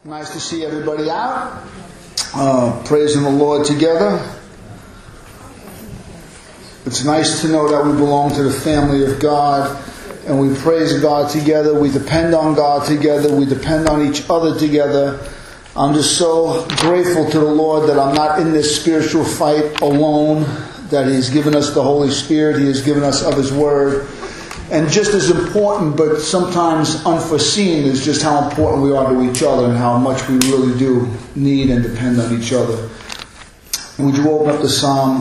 Nice to see everybody out, praising the Lord together. It's nice to know that we belong to the family of God, and we praise God together. We depend on God together. We depend on each other together. I'm just so grateful to the Lord that I'm not in this spiritual fight alone, that He's given us the Holy Spirit. He has given us of His Word. And just as important, but sometimes unforeseen, is just how important we are to each other and how much we really do need and depend on each other. Would you open up to Psalm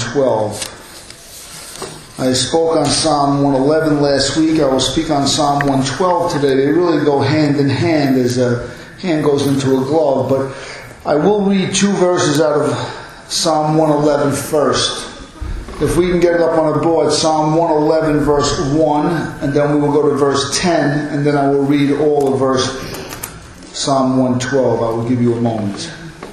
112? I spoke on Psalm 111 last week. I will speak on Psalm 112 today. They really go hand in hand as a hand goes into a glove. But I will read two verses out of Psalm 111 first. If we can get it up on the board, Psalm 111 verse 1, and then we will go to verse 10, and then I will read all of Psalm 112. I will give you a moment.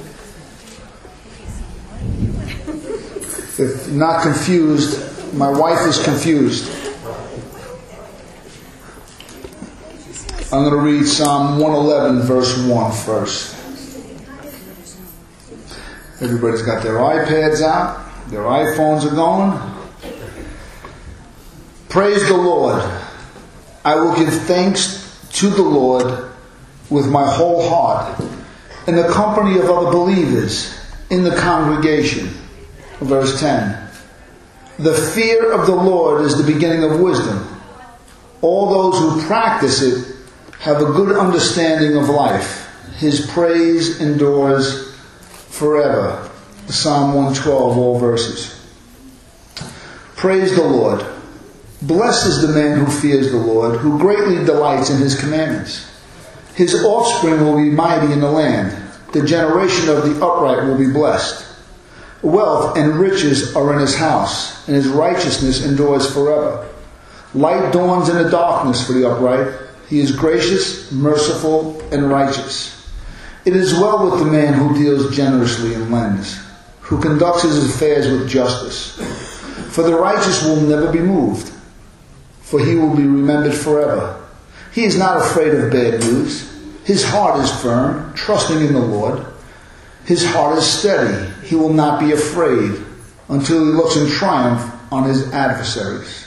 If you're not confused, my wife is confused. I'm going to read Psalm 111 verse 1 first. Everybody's got their iPads out. Their iPhones are going. Praise the Lord. I will give thanks to the Lord with my whole heart, in the company of other believers, in the congregation. Verse 10. The fear of the Lord is the beginning of wisdom. All those who practice it have a good understanding of life. His praise endures forever. Psalm 112, all verses. Praise the Lord. Blessed is the man who fears the Lord, who greatly delights in His commandments. His offspring will be mighty in the land. The generation of the upright will be blessed. Wealth and riches are in His house, and His righteousness endures forever. Light dawns in the darkness for the upright. He is gracious, merciful, and righteous. It is well with the man who deals generously and lends, who conducts his affairs with justice. For the righteous will never be moved, for he will be remembered forever. He is not afraid of bad news. His heart is firm, trusting in the Lord. His heart is steady. He will not be afraid until he looks in triumph on his adversaries.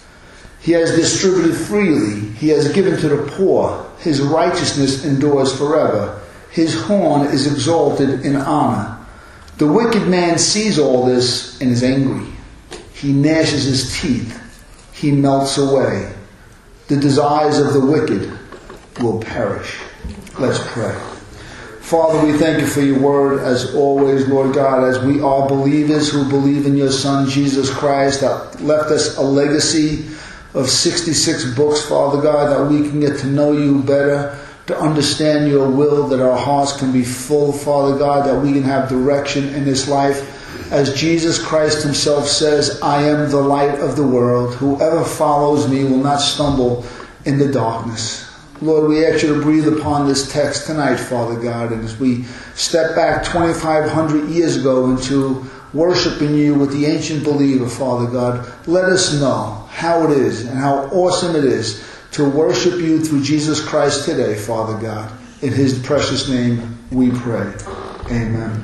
He has distributed freely. He has given to the poor. His righteousness endures forever. His horn is exalted in honor. The wicked man sees all this and is angry. He gnashes his teeth. He melts away. The desires of the wicked will perish. Let's pray. Father, we thank you for your word as always, Lord God, as we are believers who believe in your Son, Jesus Christ, that left us a legacy of 66 books, Father God, that we can get to know you better, to understand your will, that our hearts can be full, Father God, that we can have direction in this life. As Jesus Christ himself says, I am the light of the world. Whoever follows me will not stumble in the darkness. Lord, we ask you to breathe upon this text tonight, Father God, and as we step back 2,500 years ago into worshiping you with the ancient believer, Father God, let us know how it is and how awesome it is to worship you through Jesus Christ today, Father God. In His precious name we pray. Amen.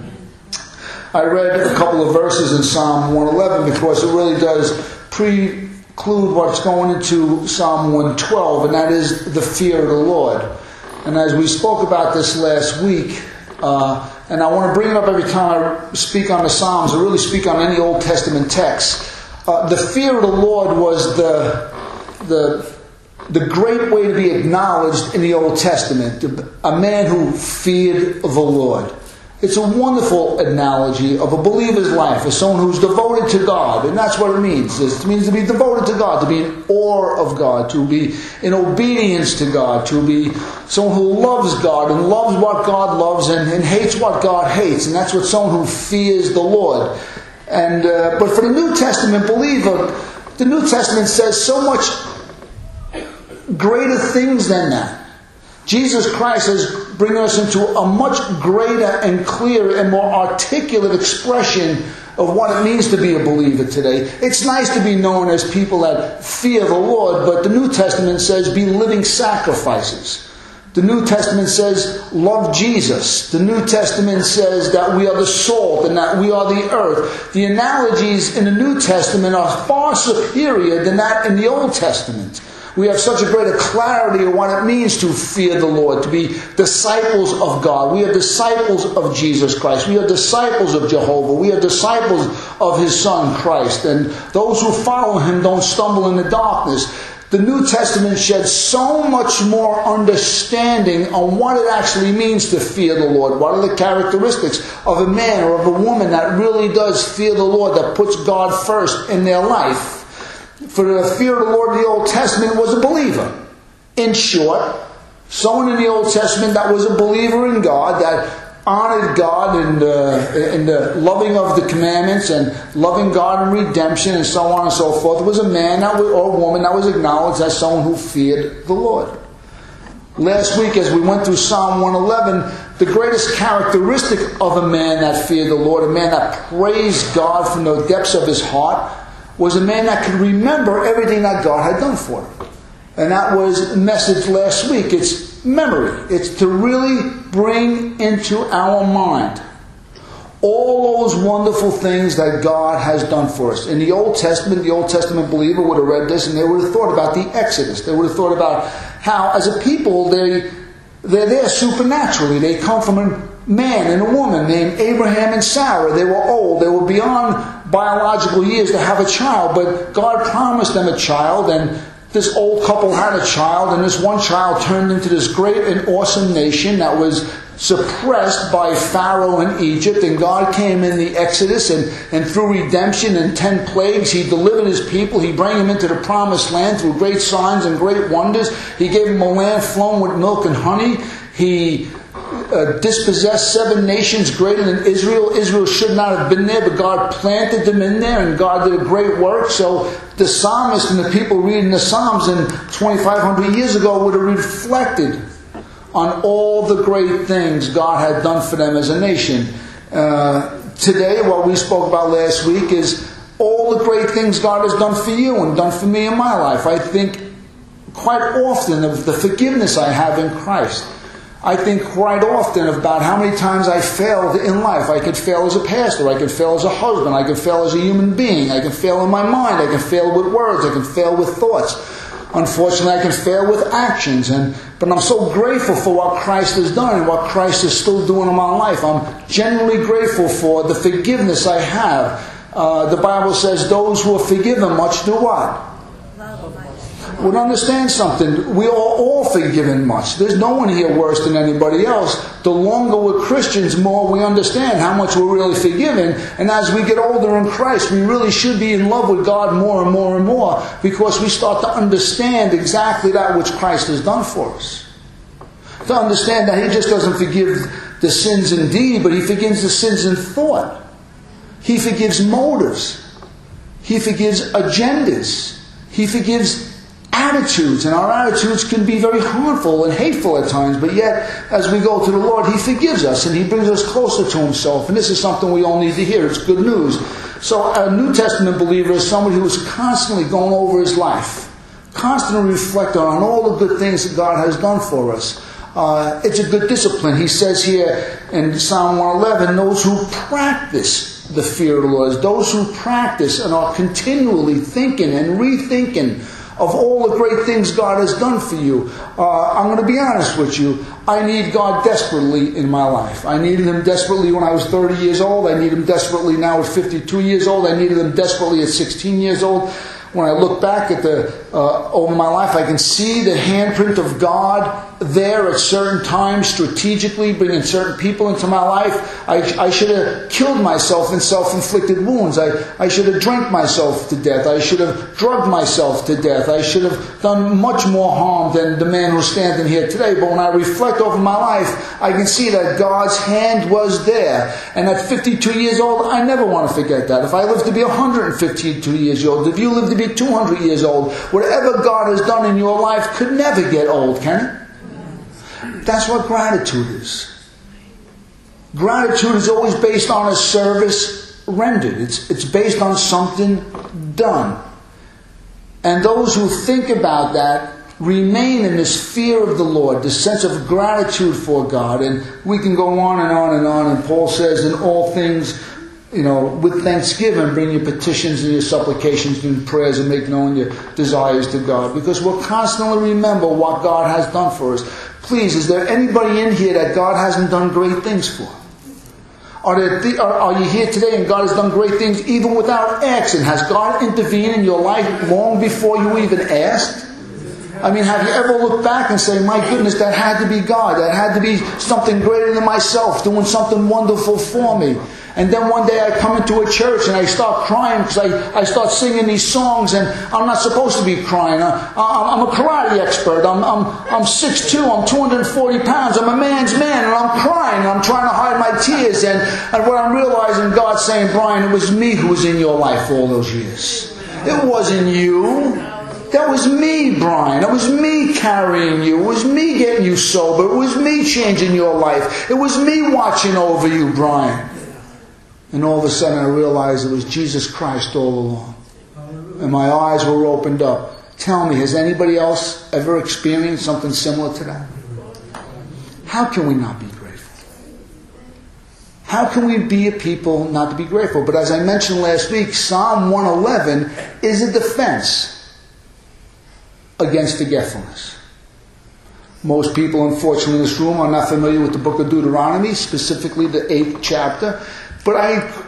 I read a couple of verses in Psalm 111 because it really does preclude what's going into Psalm 112, and that is the fear of the Lord. And as we spoke about this last week, and I want to bring it up every time I speak on the Psalms, or really speak on any Old Testament text, the fear of the Lord was the great way to be acknowledged in the Old Testament. A man who feared the Lord. It's a wonderful analogy of a believer's life, as someone who's devoted to God. And that's what it means. It means to be devoted to God, to be in awe of God, to be in obedience to God, to be someone who loves God and loves what God loves and hates what God hates. And that's what someone who fears the Lord. And but for the New Testament believer, the New Testament says so much greater things than that. Jesus Christ is bringing us into a much greater and clearer and more articulate expression of what it means to be a believer today. It's nice to be known as people that fear the Lord, but the New Testament says be living sacrifices. The New Testament says, love Jesus. The New Testament says that we are the salt and that we are the earth. The analogies in the New Testament are far superior than that in the Old Testament. We have such a greater clarity of what it means to fear the Lord, to be disciples of God. We are disciples of Jesus Christ. We are disciples of Jehovah. We are disciples of His Son, Christ. And those who follow Him don't stumble in the darkness. The New Testament sheds so much more understanding on what it actually means to fear the Lord. What are the characteristics of a man or of a woman that really does fear the Lord, that puts God first in their life? For the fear of the Lord in the Old Testament was a believer. In short, someone in the Old Testament that was a believer in God, that honored God in the loving of the commandments and loving God in redemption and so on and so forth, was a man or a woman that was acknowledged as someone who feared the Lord. Last week, as we went through Psalm 111, the greatest characteristic of a man that feared the Lord, a man that praised God from the depths of his heart, was a man that could remember everything that God had done for him. And that was the message last week. It's memory. It's to really bring into our mind all those wonderful things that God has done for us. In the Old Testament believer would have read this and they would have thought about the Exodus. They would have thought about how, as a people, they're there supernaturally. They come from a man and a woman named Abraham and Sarah. They were old. They were beyond biological years to have a child, but God promised them a child, and this old couple had a child, and this one child turned into this great and awesome nation that was suppressed by Pharaoh in Egypt. And God came in the Exodus, and through redemption and 10 plagues, He delivered His people. He brought them into the promised land through great signs and great wonders. He gave them a land flowing with milk and honey. He dispossessed 7 nations greater than Israel. Israel should not have been there, but God planted them in there, and God did a great work. So the psalmist and the people reading the Psalms in 2,500 years ago would have reflected on all the great things God had done for them as a nation. Today, what we spoke about last week is all the great things God has done for you and done for me in my life. I think quite often of the forgiveness I have in Christ. I think quite often about how many times I failed in life. I could fail as a pastor. I could fail as a husband. I could fail as a human being. I can fail in my mind. I can fail with words. I can fail with thoughts. Unfortunately, I can fail with actions. But I'm so grateful for what Christ has done and what Christ is still doing in my life. I'm genuinely grateful for the forgiveness I have. The Bible says those who are forgiven much do what? Would understand something. We are all forgiven much. There's no one here worse than anybody else. The longer we're Christians, more we understand how much we're really forgiven. And as we get older in Christ, we really should be in love with God more and more and more, because we start to understand exactly that which Christ has done for us. To understand that He just doesn't forgive the sins in deed, but He forgives the sins in thought. He forgives motives. He forgives agendas. He forgives attitudes, and our attitudes can be very harmful and hateful at times, but yet as we go to the Lord, He forgives us and He brings us closer to Himself. And this is something we all need to hear. It's good news. So a New Testament believer is somebody who is constantly going over his life, constantly reflecting on all the good things that God has done for us. It's a good discipline. He says here in Psalm 111, those who practice the fear of the Lord, those who practice and are continually thinking and rethinking of all the great things God has done for you. I'm going to be honest with you. I need God desperately in my life. I needed Him desperately when I was 30 years old. I need Him desperately now at 52 years old. I needed Him desperately at 16 years old. When I look back at over my life, I can see the handprint of God there at certain times, strategically bringing certain people into my life. I should have killed myself in self-inflicted wounds. I should have drank myself to death. I should have drugged myself to death. I should have done much more harm than the man who's standing here today. But when I reflect over my life, I can see that God's hand was there. And at 52 years old, I never want to forget that. If I live to be 152 years old, if you live to be 200 years old, whatever God has done in your life could never get old, can it? That's what gratitude is. Gratitude is always based on a service rendered. It's based on something done. And those who think about that remain in this fear of the Lord, this sense of gratitude for God. And we can go on and on and on. And Paul says, in all things, with thanksgiving, bring your petitions and your supplications and prayers and make known your desires to God. Because we'll constantly remember what God has done for us. Please, is there anybody in here that God hasn't done great things for? Are you here today and God has done great things even without asking? Has God intervened in your life long before you even asked? I mean, have you ever looked back and say, my goodness, that had to be God. That had to be something greater than myself doing something wonderful for me. And then one day I come into a church and I start crying because I start singing these songs and I'm not supposed to be crying. I'm a karate expert. I'm 6'2", I'm 240 pounds. I'm a man's man and I'm crying and I'm trying to hide my tears. And what I'm realizing, God's saying, Brian, it was me who was in your life all those years. It wasn't you. That was me, Brian. It was me carrying you. It was me getting you sober. It was me changing your life. It was me watching over you, Brian. And all of a sudden I realized it was Jesus Christ all along. And my eyes were opened up. Tell me, has anybody else ever experienced something similar to that? How can we not be grateful? How can we be a people not to be grateful? But as I mentioned last week, Psalm 111 is a defense against forgetfulness. Most people, unfortunately, in this room are not familiar with the book of Deuteronomy, specifically the 8th chapter. But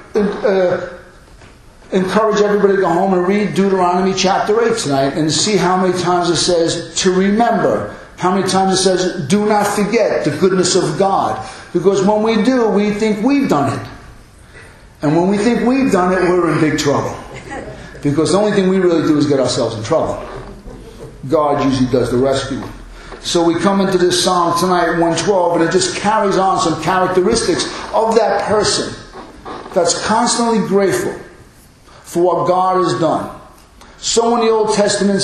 I encourage everybody to go home and read Deuteronomy chapter 8 tonight and see how many times it says to remember. How many times it says do not forget the goodness of God. Because when we do, we think we've done it. And when we think we've done it, we're in big trouble. Because the only thing we really do is get ourselves in trouble. God usually does the rescuing. So we come into this psalm tonight, 112, and it just carries on some characteristics of that person that's constantly grateful for what God has done. Someone in the Old Testament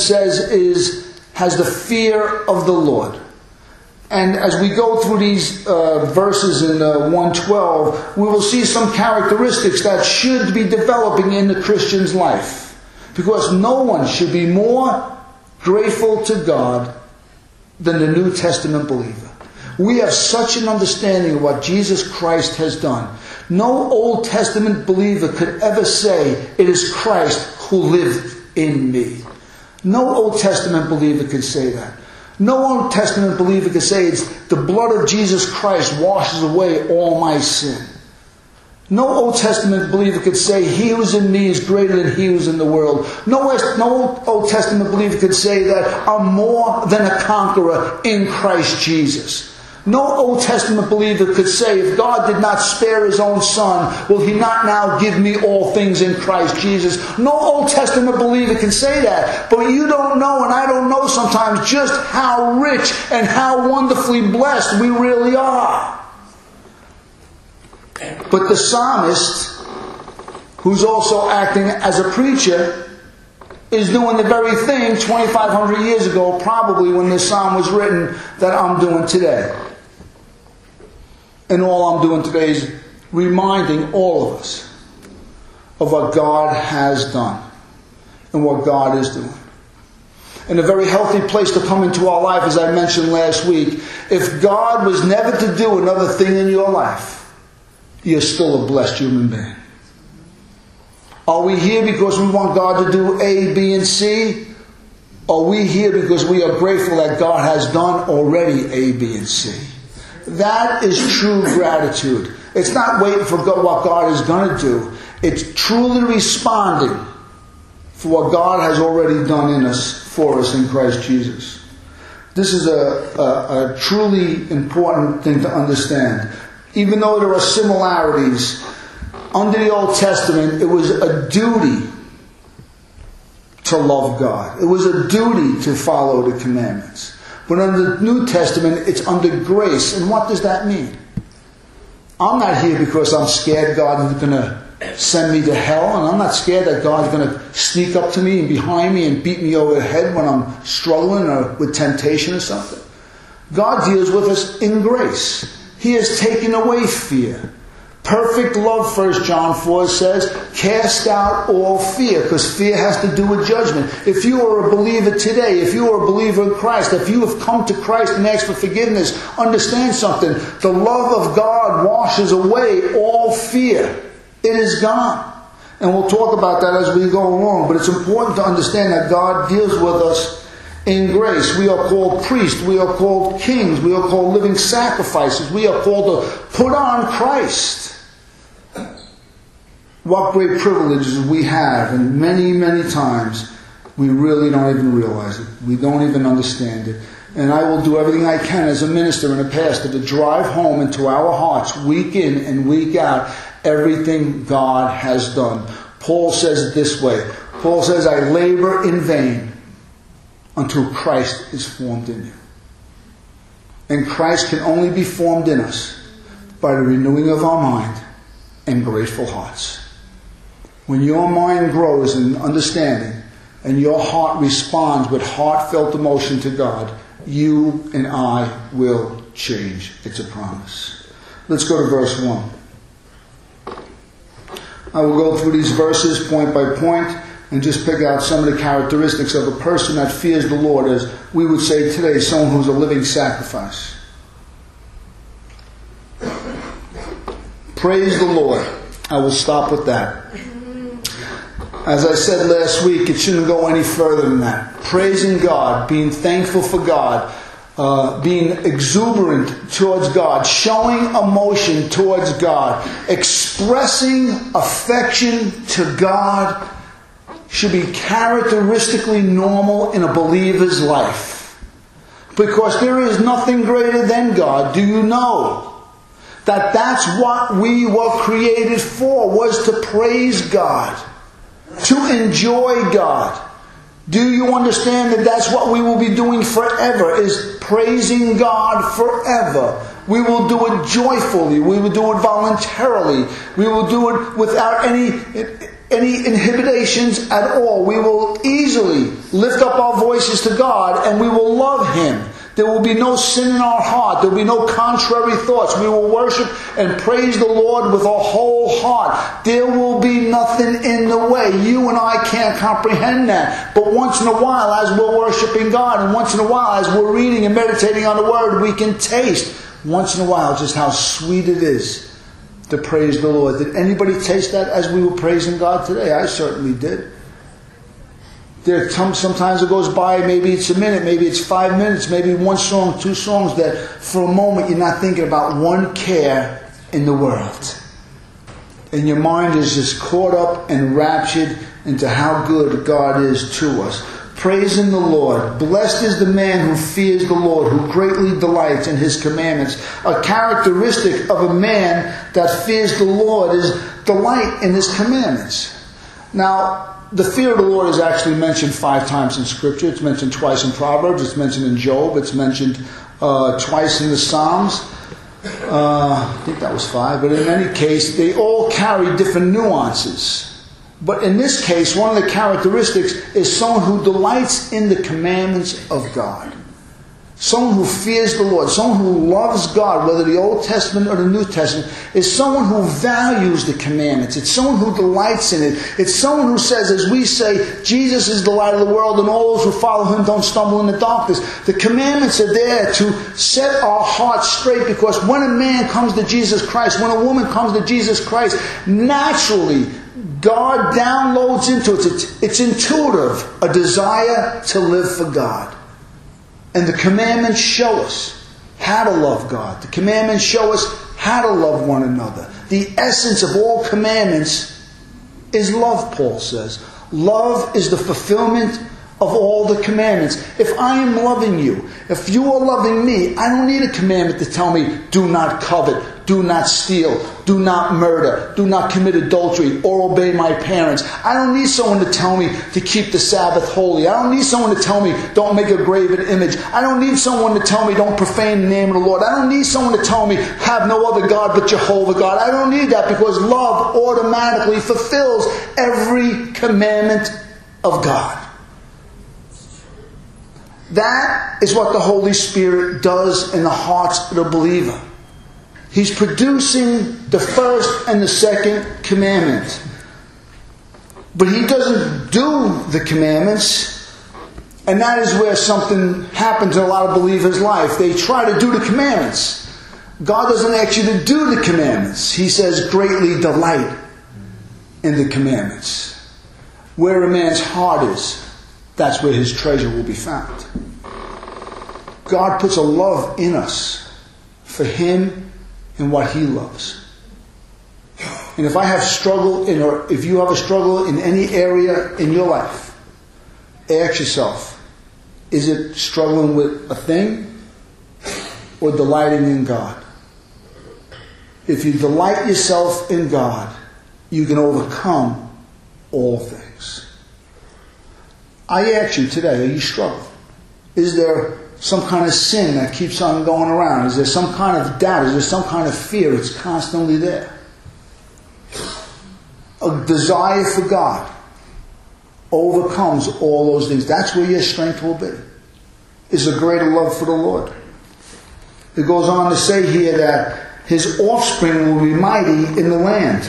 has the fear of the Lord. And as we go through these verses in 112, we will see some characteristics that should be developing in the Christian's life. Because no one should be more grateful to God than the New Testament believer. We have such an understanding of what Jesus Christ has done. No Old Testament believer could ever say, it is Christ who lived in me. No Old Testament believer could say that. No Old Testament believer could say it's the blood of Jesus Christ washes away all my sin. No Old Testament believer could say he who's in me is greater than he who's in the world. No Old Testament believer could say that I'm more than a conqueror in Christ Jesus. No Old Testament believer could say, if God did not spare his own son, will he not now give me all things in Christ Jesus? No Old Testament believer can say that. But you don't know, and I don't know sometimes, just how rich and how wonderfully blessed we really are. But the psalmist, who's also acting as a preacher, is doing the very thing 2,500 years ago, probably when this psalm was written, that I'm doing today. And all I'm doing today is reminding all of us of what God has done and what God is doing. And a very healthy place to come into our life, as I mentioned last week, if God was never to do another thing in your life, you're still a blessed human being. Are we here because we want God to do A, B, and C? Are we here because we are grateful that God has done already A, B, and C? That is true gratitude. It's not waiting for what God is going to do. It's truly responding for what God has already done in us, for us in Christ Jesus. This is a truly important thing to understand. Even though there are similarities, under the Old Testament, it was a duty to love God. It was a duty to follow the commandments. But under the New Testament, it's under grace. And what does that mean? I'm not here because I'm scared God is going to send me to hell. And I'm not scared that God's going to sneak up to me and behind me and beat me over the head when I'm struggling or with temptation or something. God deals with us in grace. He has taken away fear. Perfect love, 1 John 4 says, cast out all fear, because fear has to do with judgment. If you are a believer today, if you are a believer in Christ, if you have come to Christ and asked for forgiveness, understand something. The love of God washes away all fear. It is gone. And we'll talk about that as we go along. But it's important to understand that God deals with us in grace. We are called priests. We are called kings. We are called living sacrifices. We are called to put on Christ. What great privileges we have, and many, many times we really don't even realize it. We don't even understand it. And I will do everything I can as a minister and a pastor to drive home into our hearts, week in and week out, everything God has done. Paul says it this way. Paul says, I labor in vain until Christ is formed in you. And Christ can only be formed in us by the renewing of our mind and grateful hearts. When your mind grows in understanding and your heart responds with heartfelt emotion to God, you and I will change. It's a promise. Let's go to verse 1. I will go through these verses point by point and just pick out some of the characteristics of a person that fears the Lord, as we would say today, someone who's a living sacrifice. Praise the Lord. I will stop with that. As I said last week, it shouldn't go any further than that. Praising God, being thankful for God, being exuberant towards God, showing emotion towards God, expressing affection to God should be characteristically normal in a believer's life. Because there is nothing greater than God. Do you know that that's what we were created for, was to praise God, to enjoy God? Do you understand that that's what we will be doing forever, is praising God forever? We will do it joyfully. We will do it voluntarily. We will do it without any inhibitions at all. We will easily lift up our voices to God and we will love Him. There will be no sin in our heart. There will be no contrary thoughts. We will worship and praise the Lord with our whole heart. There will be nothing in the way. You and I can't comprehend that. But once in a while, as we're worshiping God, and once in a while, as we're reading and meditating on the Word, we can taste once in a while just how sweet it is to praise the Lord. Did anybody taste that as we were praising God today? I certainly did. Sometimes it goes by, maybe it's a minute, maybe it's 5 minutes, maybe one song, 2 songs, that for a moment you're not thinking about one care in the world. And your mind is just caught up and raptured into how good God is to us. Praising the Lord. Blessed is the man who fears the Lord, who greatly delights in His commandments. A characteristic of a man that fears the Lord is delight in His commandments. Now, the fear of the Lord is actually mentioned 5 times in Scripture. It's mentioned twice in Proverbs. It's mentioned in Job. It's mentioned twice in the Psalms. I think that was 5. But in any case, they all carry different nuances. But in this case, one of the characteristics is someone who delights in the commandments of God. Someone who fears the Lord, someone who loves God, whether the Old Testament or the New Testament, is someone who values the commandments. It's someone who delights in it. It's someone who says, as we say, Jesus is the light of the world and all those who follow Him don't stumble in the darkness. The commandments are there to set our hearts straight, because when a man comes to Jesus Christ, when a woman comes to Jesus Christ, naturally God downloads into it. It's intuitive, a desire to live for God. And the commandments show us how to love God. The commandments show us how to love one another. The essence of all commandments is love, Paul says. Love is the fulfillment of all the commandments. If I am loving you, if you are loving me, I don't need a commandment to tell me, do not covet, do not steal, do not murder, do not commit adultery, or obey my parents. I don't need someone to tell me to keep the Sabbath holy. I don't need someone to tell me don't make a graven image. I don't need someone to tell me don't profane the name of the Lord. I don't need someone to tell me have no other God but Jehovah God. I don't need that, because love automatically fulfills every commandment of God. That is what the Holy Spirit does in the hearts of the believer. He's producing the first and the second commandment. But he doesn't do the commandments, and that is where something happens in a lot of believers' life. They try to do the commandments. God doesn't ask you to do the commandments. He says, greatly delight in the commandments. Where a man's heart is, that's where his treasure will be found. God puts a love in us for Him and what He loves. And if I have struggle or if you have a struggle in any area in your life, ask yourself, is it struggling with a thing or delighting in God? If you delight yourself in God, you can overcome all things. I ask you today, are you struggling? Is there some kind of sin that keeps on going around? Is there some kind of doubt? Is there some kind of fear? It's constantly there. A desire for God overcomes all those things. That's where your strength will be. Is a greater love for the Lord. It goes on to say here that His offspring will be mighty in the land.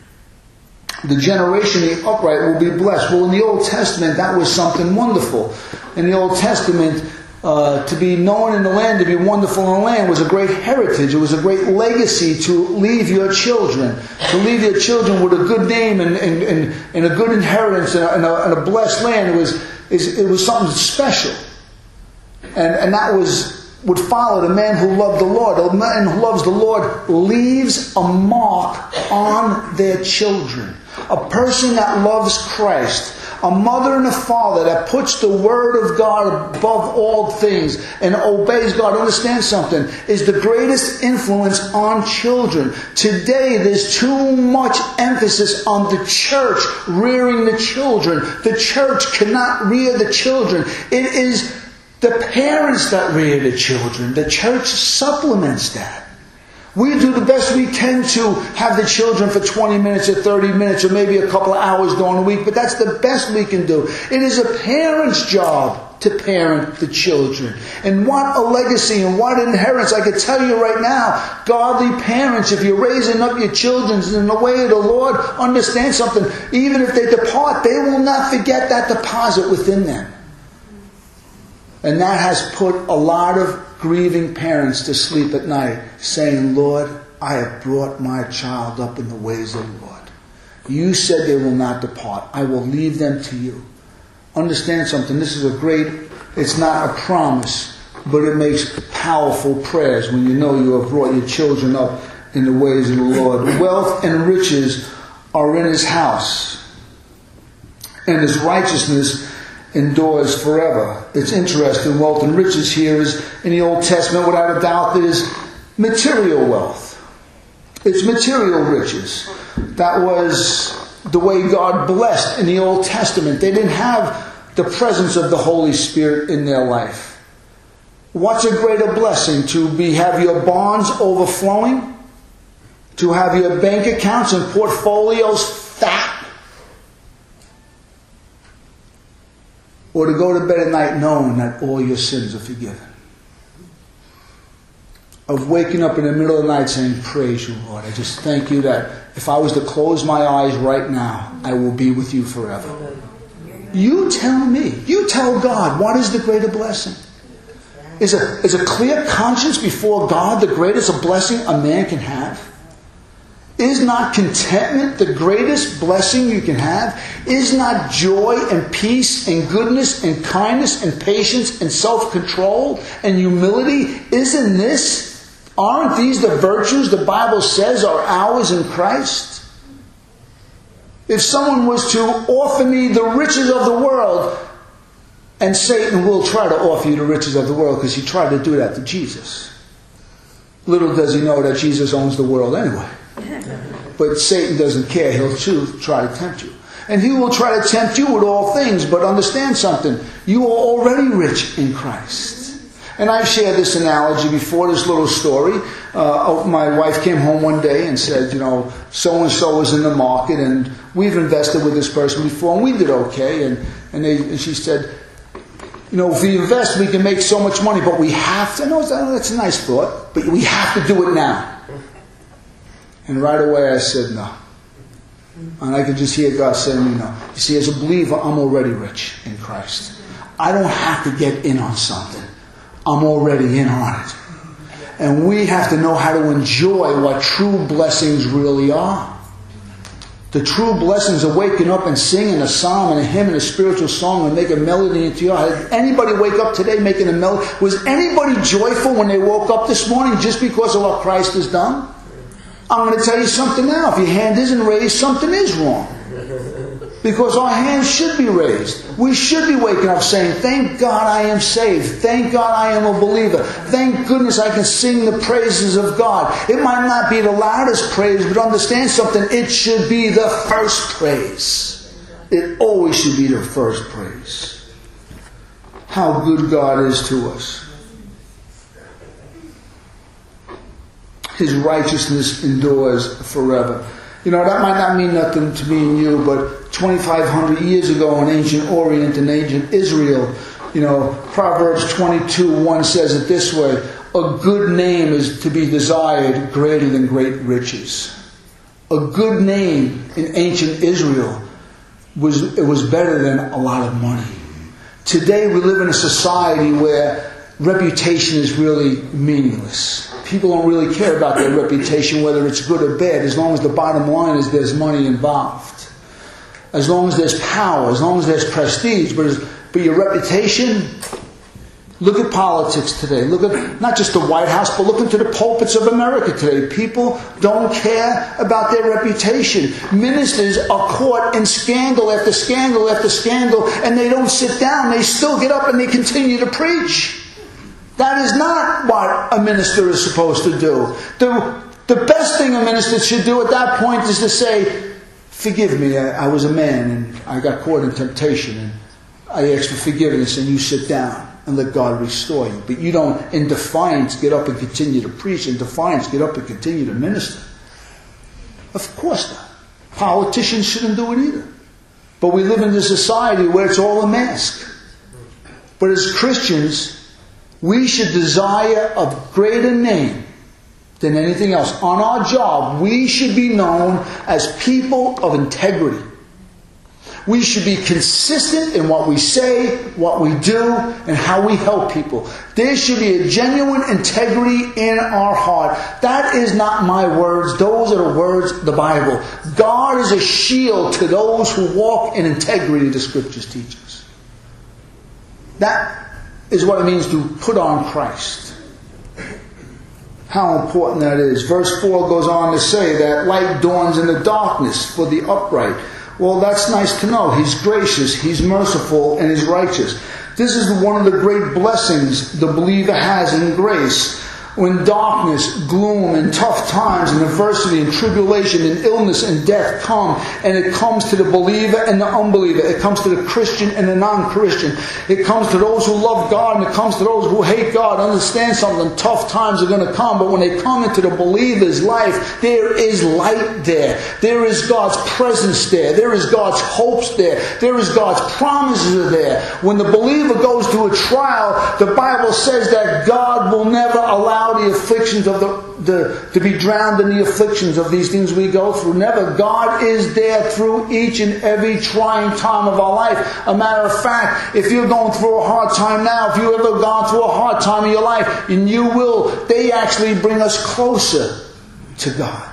The generation of the upright will be blessed. Well, in the Old Testament, that was something wonderful. In the Old Testament, to be known in the land, to be wonderful in the land, was a great heritage. It was a great legacy to leave your children. To leave your children with a good name and a good inheritance and a blessed land. It was something special. And that would follow the man who loved the Lord. The man who loves the Lord leaves a mark on their children. A person that loves Christ. A mother and a father that puts the Word of God above all things and obeys God. Understand something. Is the greatest influence on children. Today there's too much emphasis on the church rearing the children. The church cannot rear the children. It is the parents that rear the children. The church supplements that. We do the best we can to have the children for 20 minutes or 30 minutes or maybe a couple of hours during the week, but that's the best we can do. It is a parent's job to parent the children. And what a legacy and what an inheritance. I can tell you right now, godly parents, if you're raising up your children in the way of the Lord, understand something. Even if they depart, they will not forget that deposit within them. And that has put a lot of grieving parents to sleep at night, saying, Lord, I have brought my child up in the ways of the Lord. You said they will not depart. I will leave them to you. Understand something. This is it's not a promise, but it makes powerful prayers when you know you have brought your children up in the ways of the Lord. Wealth and riches are in His house, and His righteousness endures forever. It's interesting. Wealth and riches here is, in the Old Testament, without a doubt, is material wealth. It's material riches. That was the way God blessed in the Old Testament. They didn't have the presence of the Holy Spirit in their life. What's a greater blessing? Have your bonds overflowing? To have your bank accounts and portfolios fat? Or to go to bed at night knowing that all your sins are forgiven? Of waking up in the middle of the night saying, praise you, Lord. I just thank you that if I was to close my eyes right now, I will be with you forever. You tell me. You tell God, what is the greater blessing? Is a clear conscience before God the greatest blessing a man can have? Is not contentment the greatest blessing you can have? Is not joy and peace and goodness and kindness and patience and self-control and humility? Aren't these the virtues the Bible says are ours in Christ? If someone was to offer me the riches of the world, and Satan will try to offer you the riches of the world because he tried to do that to Jesus. Little does he know that Jesus owns the world anyway. But Satan doesn't care. He'll try to tempt you. And he will try to tempt you with all things. But understand something. You are already rich in Christ. And I've shared this analogy before, this little story. My wife came home one day and said, so-and-so is in the market and we've invested with this person before and we did okay. And she said, if we invest, we can make so much money, but we have to. No, that's a nice thought, but we have to do it now. And right away I said no. And I could just hear God saying to me no. You see, as a believer, I'm already rich in Christ. I don't have to get in on something. I'm already in on it. And we have to know how to enjoy what true blessings really are. The true blessings of waking up and singing a psalm and a hymn and a spiritual song and make a melody into your heart. Did anybody wake up today making a melody? Was anybody joyful when they woke up this morning just because of what Christ has done? I'm going to tell you something now. If your hand isn't raised, something is wrong. Because our hands should be raised. We should be waking up saying, thank God I am saved. Thank God I am a believer. Thank goodness I can sing the praises of God. It might not be the loudest praise, but understand something. It should be the first praise. It always should be the first praise. How good God is to us. His righteousness endures forever. You know, that might not mean nothing to me and you, but 2,500 years ago in ancient Orient and ancient Israel, you know, Proverbs 22:1 says it this way: a good name is to be desired greater than great riches. A good name in ancient Israel was better than a lot of money. Today we live in a society where reputation is really meaningless. People don't really care about their reputation, whether it's good or bad, as long as the bottom line is there's money involved. As long as there's power, as long as there's prestige. But your reputation, look at politics today. Look at not just the White House, but look into the pulpits of America today. People don't care about their reputation. Ministers are caught in scandal after scandal after scandal, and they don't sit down. They still get up and they continue to preach. That is not what a minister is supposed to do. The best thing a minister should do at that point is to say, forgive me, I was a man and I got caught in temptation and I ask for forgiveness, and you sit down and let God restore you. But you don't, in defiance, get up and continue to preach. In defiance, get up and continue to minister. Of course not. Politicians shouldn't do it either. But we live in a society where it's all a mask. But as Christians, we should desire a greater name than anything else. On our job, we should be known as people of integrity. We should be consistent in what we say, what we do, and how we help people. There should be a genuine integrity in our heart. That is not my words. Those are the words of the Bible. God is a shield to those who walk in integrity, the Scriptures teach us. That is what it means to put on Christ. How important that is. Verse 4 goes on to say that light dawns in the darkness for the upright. Well, that's nice to know. He's gracious, He's merciful, and He's righteous. This is one of the great blessings the believer has in grace. When darkness, gloom, and tough times, and adversity, and tribulation, and illness, and death come, and it comes to the believer and the unbeliever. It comes to the Christian and the non-Christian. It comes to those who love God, and it comes to those who hate God. Understand something, tough times are going to come, but when they come into the believer's life, there is light there. There is God's presence there. There is God's hopes there. There is God's promises there. When the believer goes through a trial, the Bible says that God will never allow the afflictions of to be drowned in the afflictions of these things we go through. Never. God is there through each and every trying time of our life. A matter of fact, if you're going through a hard time now, if you've ever gone through a hard time in your life, and you will, they actually bring us closer to God.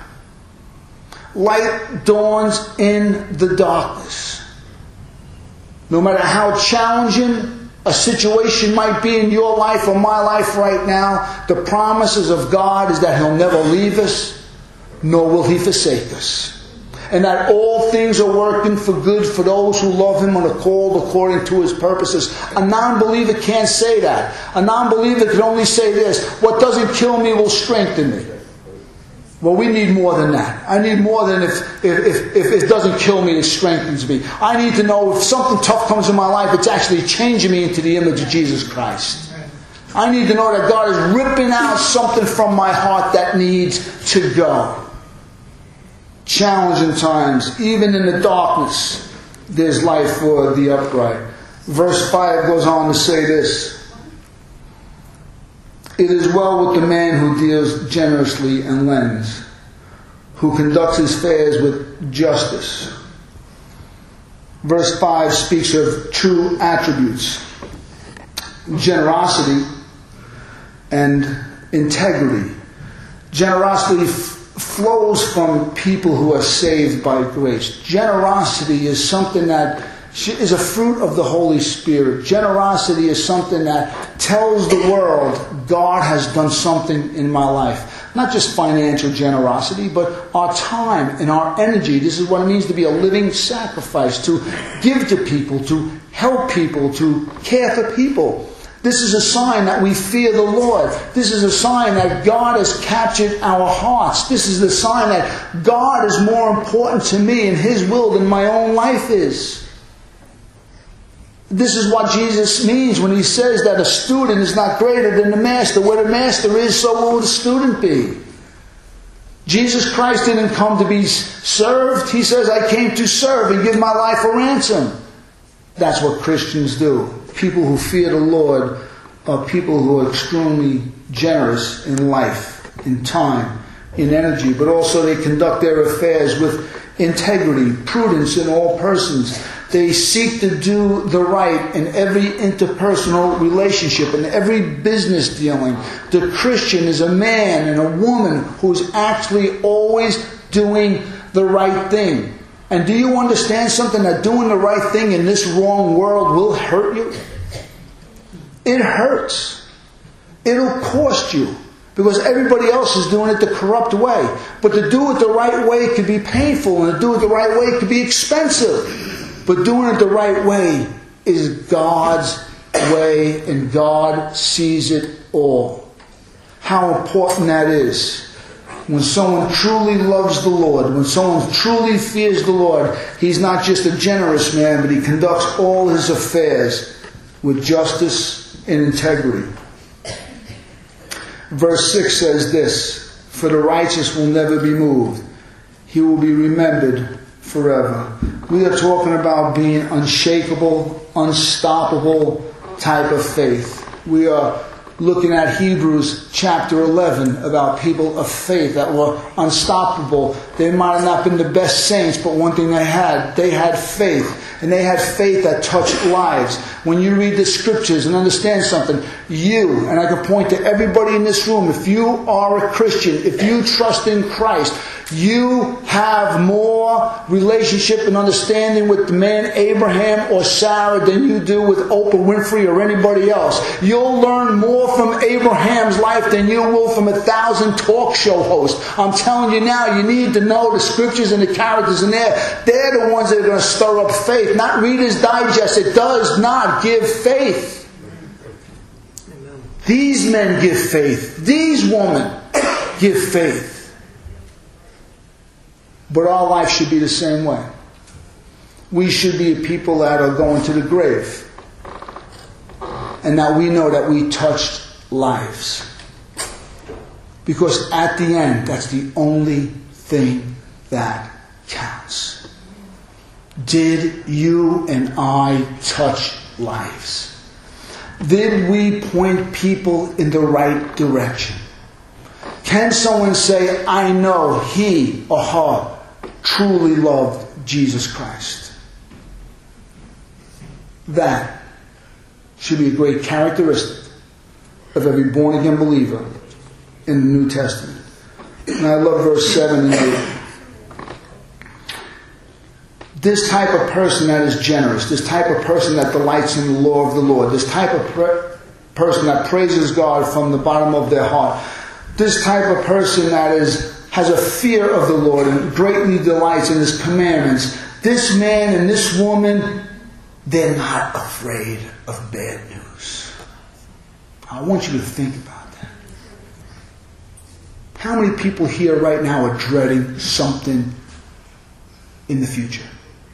Light dawns in the darkness. No matter how challenging a situation might be in your life or my life right now, the promises of God is that He'll never leave us, nor will He forsake us. And that all things are working for good for those who love Him and are called according to His purposes. A non-believer can't say that. A non-believer can only say this: what doesn't kill me will strengthen me. Well, we need more than that. I need more than if it doesn't kill me, it strengthens me. I need to know if something tough comes in my life, it's actually changing me into the image of Jesus Christ. I need to know that God is ripping out something from my heart that needs to go. Challenging times, even in the darkness, there's life for the upright. Verse 5 goes on to say this: it is well with the man who deals generously and lends, who conducts his affairs with justice. Verse 5 speaks of true attributes: generosity and integrity. Generosity flows from people who are saved by grace. Generosity is something that is a fruit of the Holy Spirit. Generosity is something that tells the world God has done something in my life. Not just financial generosity, but our time and our energy. This is what it means to be a living sacrifice, to give to people, to help people, to care for people. This is a sign that we fear the Lord. This is a sign that God has captured our hearts. This is the sign that God is more important to me and His will than my own life is. This is what Jesus means when He says that a student is not greater than the master. Where the master is, so will the student be. Jesus Christ didn't come to be served. He says, I came to serve and give my life a ransom. That's what Christians do. People who fear the Lord are people who are extremely generous in life, in time, in energy, but also they conduct their affairs with integrity, prudence in all persons. They seek to do the right in every interpersonal relationship, in every business dealing. The Christian is a man and a woman who's actually always doing the right thing. And do you understand something? That doing the right thing in this wrong world will hurt you? It hurts. It'll cost you. Because everybody else is doing it the corrupt way. But to do it the right way could be painful. And to do it the right way could be expensive. But doing it the right way is God's way. And God sees it all. How important that is. When someone truly loves the Lord, when someone truly fears the Lord, he's not just a generous man, but he conducts all his affairs with justice and integrity. Verse 6 says this, for the righteous will never be moved. He will be remembered forever. We are talking about being unshakable, unstoppable type of faith. We are looking at Hebrews chapter 11 about people of faith that were unstoppable. They might have not been the best saints, but one thing they had faith. And they had faith that touched lives. When you read the scriptures and understand something, you, and I can point to everybody in this room, if you are a Christian, if you trust in Christ, you have more relationship and understanding with the man Abraham or Sarah than you do with Oprah Winfrey or anybody else. You'll learn more from Abraham's life than you will from 1,000 talk show hosts. I'm telling you now, you need to know the scriptures and the characters in there. They're the ones that are going to stir up faith, not Reader's Digest. It does not give faith. These men give faith. These women give faith. But our life should be the same way. We should be a people that are going to the grave. And that we know that we touched lives. Because at the end, that's the only thing that counts. Did you and I touch lives? Did we point people in the right direction? Can someone say, I know he or her truly loved Jesus Christ? That should be a great characteristic of every born-again believer in the New Testament. And I love verse 7 and 8. This type of person that is generous, this type of person that delights in the law of the Lord, this type of person that praises God from the bottom of their heart, this type of person that has a fear of the Lord and greatly delights in His commandments, this man and this woman, they're not afraid of bad news. I want you to think about that. How many people here right now are dreading something in the future?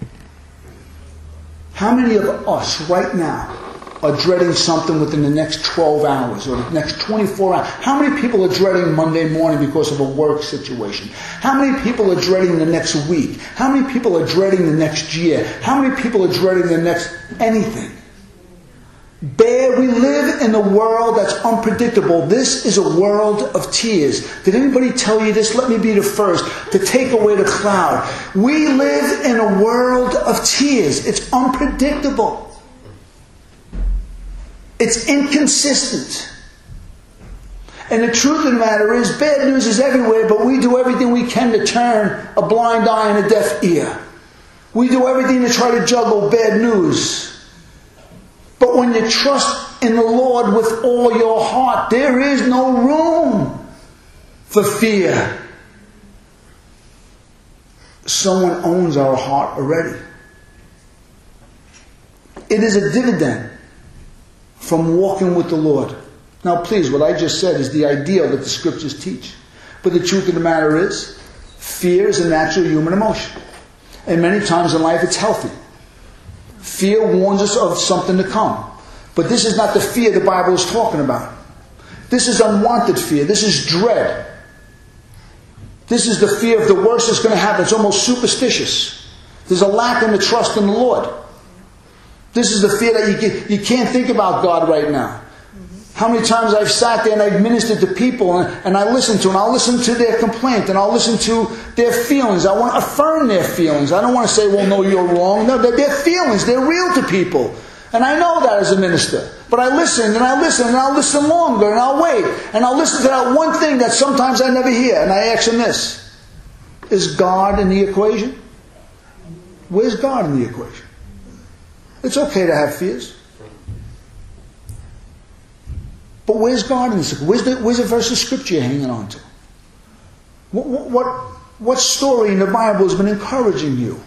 How many of us right now are dreading something within the next 12 hours or the next 24 hours? How many people are dreading Monday morning because of a work situation? How many people are dreading the next week? How many people are dreading the next year? How many people are dreading the next anything? We live in a world that's unpredictable. This is a world of tears. Did anybody tell you this? Let me be the first to take away the cloud. We live in a world of tears. It's unpredictable. It's inconsistent. And the truth of the matter is, bad news is everywhere, but we do everything we can to turn a blind eye and a deaf ear. We do everything to try to juggle bad news. But when you trust in the Lord with all your heart, there is no room for fear. Someone owns our heart already. It is a dividend from walking with the Lord. Now please, what I just said is the ideal that the scriptures teach. But the truth of the matter is, fear is a natural human emotion. And many times in life it's healthy. Fear warns us of something to come. But this is not the fear the Bible is talking about. This is unwanted fear. This is dread. This is the fear of the worst that's going to happen. It's almost superstitious. There's a lack in the trust in the Lord. This is the fear that you can't think about God right now. How many times I've sat there and I've ministered to people and I listen to, and I'll listen to their complaint and I'll listen to their feelings. I want to affirm their feelings. I don't want to say, well, no, you're wrong. No, they're feelings. They're real to people. And I know that as a minister. But I listen and I listen and I'll listen longer and I'll wait. And I'll listen to that one thing that sometimes I never hear. And I ask them this: is God in the equation? Where's God in the equation? It's okay to have fears. But where's God in this? Where's the verse of Scripture you're hanging on to? What story in the Bible has been encouraging you?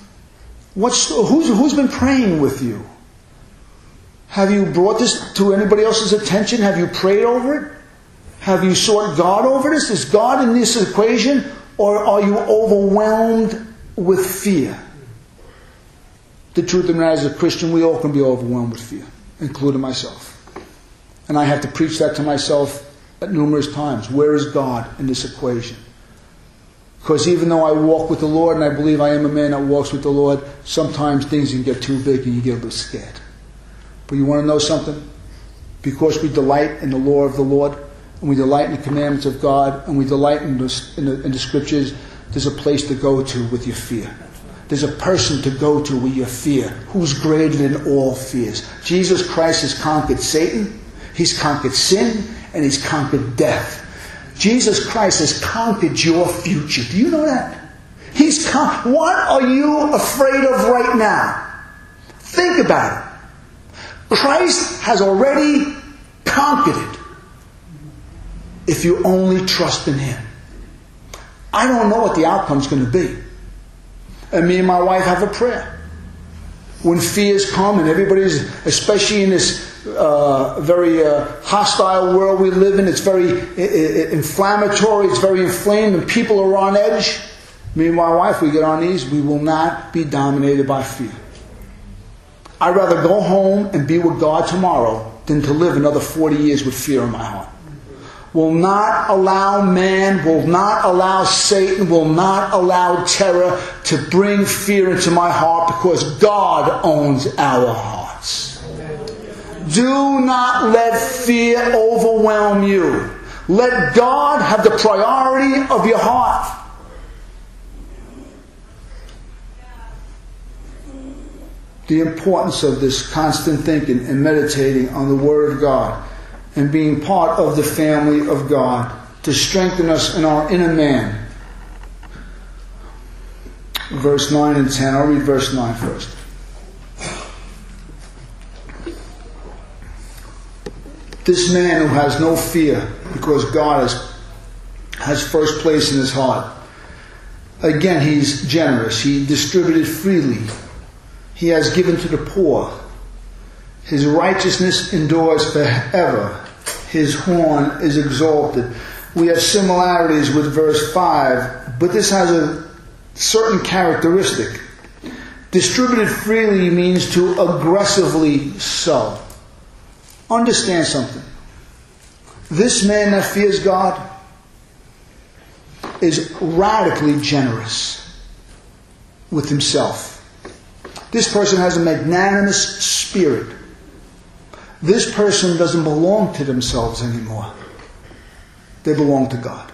Who's been praying with you? Have you brought this to anybody else's attention? Have you prayed over it? Have you sought God over this? Is God in this equation? Or are you overwhelmed with fear? The truth of the matter is, as a Christian, we all can be overwhelmed with fear, including myself. And I have to preach that to myself at numerous times. Where is God in this equation? Because even though I walk with the Lord, and I believe I am a man that walks with the Lord, sometimes things can get too big and you get a bit scared. But you want to know something? Because we delight in the law of the Lord, and we delight in the commandments of God, and we delight in the Scriptures, there's a place to go to with your fear. There's a person to go to with your fear, who's greater than all fears. Jesus Christ has conquered Satan. He's conquered sin, and He's conquered death. Jesus Christ has conquered your future. Do you know that? What are you afraid of right now? Think about it. Christ has already conquered it. If you only trust in Him. I don't know what the outcome's going to be. And me and my wife have a prayer. When fears come and everybody's, especially in this very hostile world we live in, it's very inflammatory, it's very inflamed, and people are on edge. Me and my wife, we get on knees. We will not be dominated by fear. I'd rather go home and be with God tomorrow than to live another 40 years with fear in my heart. Will not allow man, will not allow Satan, will not allow terror to bring fear into my heart, because God owns our hearts. Do not let fear overwhelm you. Let God have the priority of your heart. The importance of this constant thinking and meditating on the Word of God and being part of the family of God to strengthen us in our inner man. Verse 9 and 10. I'll read verse 9 first. This man who has no fear because God has first place in his heart. Again, he's generous. He distributed freely. He has given to the poor. His righteousness endures forever. His horn is exalted. We have similarities with verse 5, but this has a certain characteristic. Distributed freely means to aggressively sow. Understand something. This man that fears God is radically generous with himself. This person has a magnanimous spirit. this person doesn't belong to themselves anymore. They belong to God.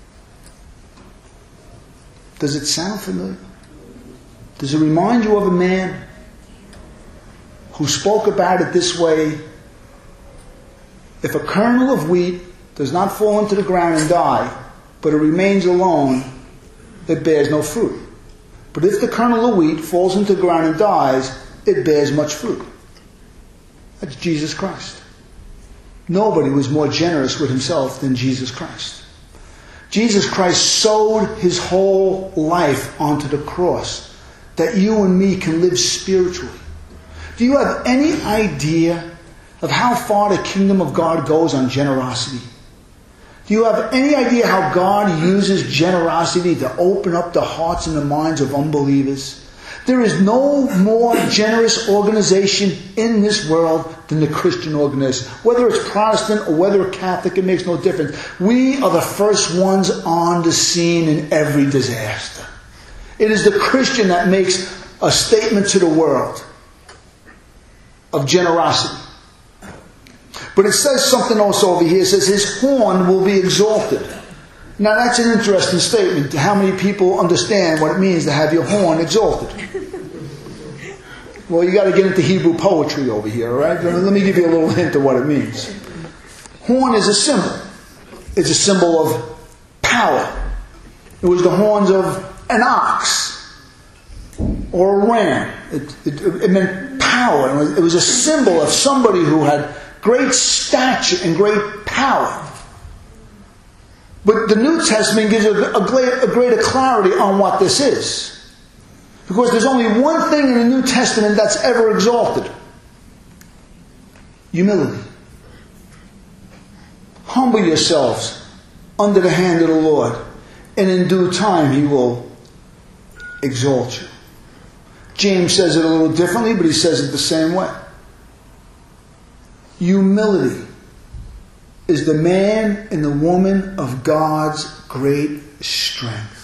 Does it sound familiar? Does it remind you of a man who spoke about it this way? If a kernel of wheat does not fall into the ground and die, but it remains alone, it bears no fruit. But if the kernel of wheat falls into the ground and dies, it bears much fruit. That's Jesus Christ. Nobody was more generous with himself than Jesus Christ. Jesus Christ sowed his whole life onto the cross that you and me can live spiritually. Do you have any idea of how far the kingdom of God goes on generosity? Do you have any idea how God uses generosity to open up the hearts and the minds of unbelievers? There is no more generous organization in this world than the Christian organization. Whether it's Protestant or whether it's Catholic, it makes no difference. We are the first ones on the scene in every disaster. It is the Christian that makes a statement to the world of generosity. But it says something also over here. It says his horn will be exalted. Now that's an interesting statement. How many people understand what it means to have your horn exalted? Well, you got to get into Hebrew poetry over here, all right? Let me give you a little hint of what it means. Horn is a symbol. It's a symbol of power. It was the horns of an ox or a ram. It meant power. It was a symbol of somebody who had great stature and great power. But the New Testament gives a greater clarity on what this is. Because there's only one thing in the New Testament that's ever exalted. Humility. Humble yourselves under the hand of the Lord, and in due time He will exalt you. James says it a little differently, but he says it the same way. Humility is the man and the woman of God's great strength.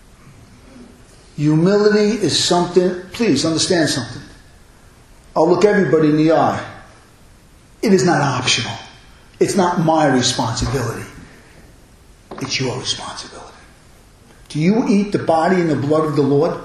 Humility is something, please understand something. I'll look everybody in the eye. It is not optional. It's not my responsibility. It's your responsibility. Do you eat the body and the blood of the Lord?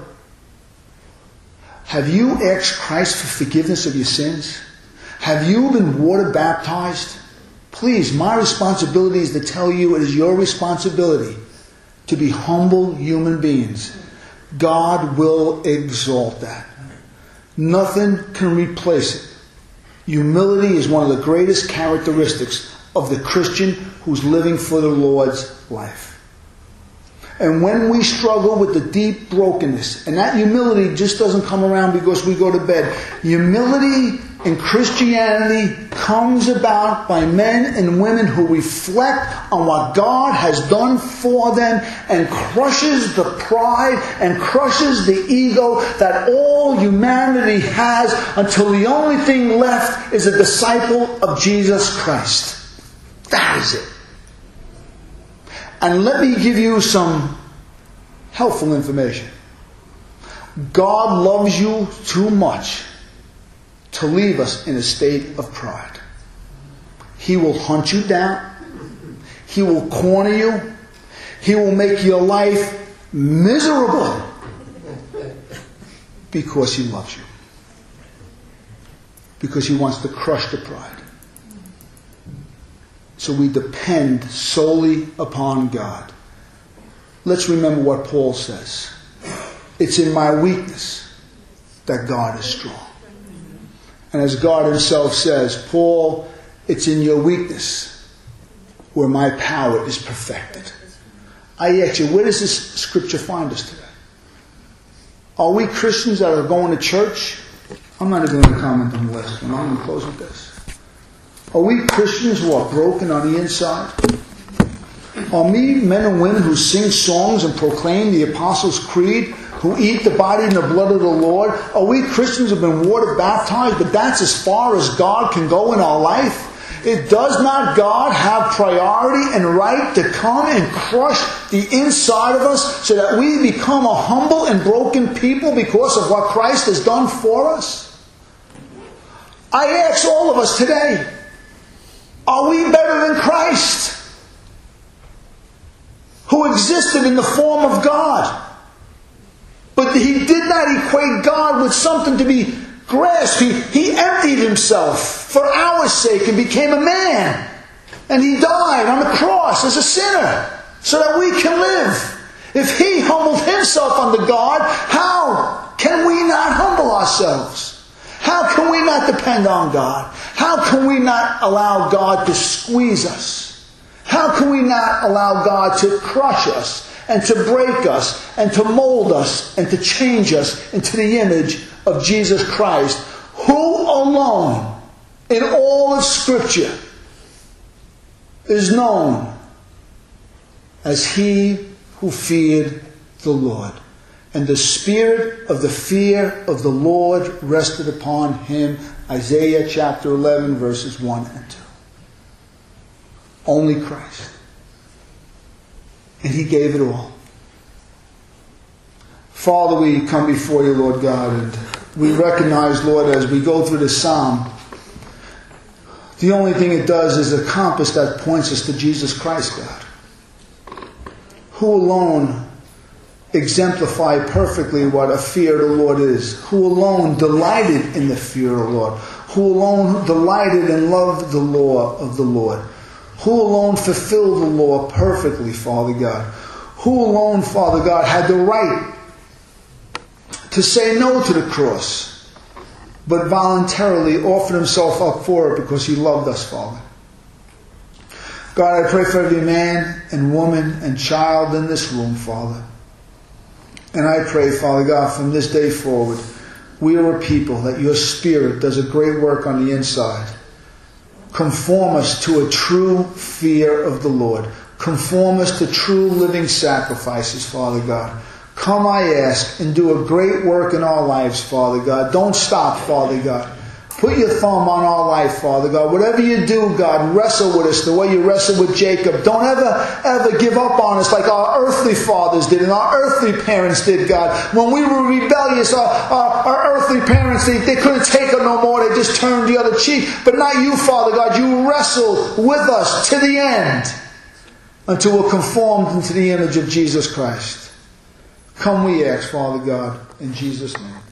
Have you asked Christ for forgiveness of your sins? Have you been water baptized? Please, my responsibility is to tell you it is your responsibility to be humble human beings. God will exalt that. Nothing can replace it. Humility is one of the greatest characteristics of the Christian who's living for the Lord's life. And when we struggle with the deep brokenness, and that humility just doesn't come around because we go to bed. Humility in Christianity comes about by men and women who reflect on what God has done for them and crushes the pride and crushes the ego that all humanity has until the only thing left is a disciple of Jesus Christ. That is it. And let me give you some helpful information. God loves you too much to leave us in a state of pride. He will hunt you down. He will corner you. He will make your life miserable because He loves you. Because He wants to crush the pride. So we depend solely upon God. Let's remember what Paul says. It's in my weakness that God is strong. And as God Himself says, Paul, it's in your weakness where my power is perfected. I ask you, where does this scripture find us today? Are we Christians that are going to church? I'm not even going to comment on the last one. I'm going to close with this. Are we Christians who are broken on the inside? Are we men and women who sing songs and proclaim the Apostles' Creed, who eat the body and the blood of the Lord? Are we Christians who have been water baptized, but that's as far as God can go in our life? Does not God have priority and right to come and crush the inside of us so that we become a humble and broken people because of what Christ has done for us? I ask all of us today, Are we better than Christ, who existed in the form of God? But he did not equate God with something to be grasped. He emptied himself for our sake and became a man. And he died on the cross as a sinner so that we can live. If he humbled himself unto God, how can we not humble ourselves? How can we not depend on God? How can we not allow God to squeeze us? How can we not allow God to crush us and to break us and to mold us and to change us into the image of Jesus Christ, who alone in all of Scripture is known as he who feared the Lord. And the spirit of the fear of the Lord rested upon him. Isaiah chapter 11 verses 1 and 2. Only Christ. And he gave it all. Father, we come before you, Lord God, and we recognize, Lord, as we go through this psalm, the only thing it does is a compass that points us to Jesus Christ, God, who alone exemplify perfectly what a fear of the Lord is, who alone delighted in the fear of the Lord, who alone delighted and loved the law of the Lord, who alone fulfilled the law perfectly, Father God, who alone, Father God, had the right to say no to the cross, but voluntarily offered himself up for it because he loved us, Father. God, I pray for every man and woman and child in this room, Father. And I pray, Father God, from this day forward, we are a people that your Spirit does a great work on the inside. Conform us to a true fear of the Lord. Conform us to true living sacrifices, Father God. Come, I ask, and do a great work in our lives, Father God. Don't stop, Father God. Put your thumb on our life, Father God. Whatever you do, God, wrestle with us the way you wrestled with Jacob. Don't ever give up on us like our earthly fathers did and our earthly parents did, God. When we were rebellious, our earthly parents, they couldn't take it no more. They just turned the other cheek. But not you, Father God. You wrestled with us to the end until we're conformed into the image of Jesus Christ. Come, we ask, Father God, in Jesus' name.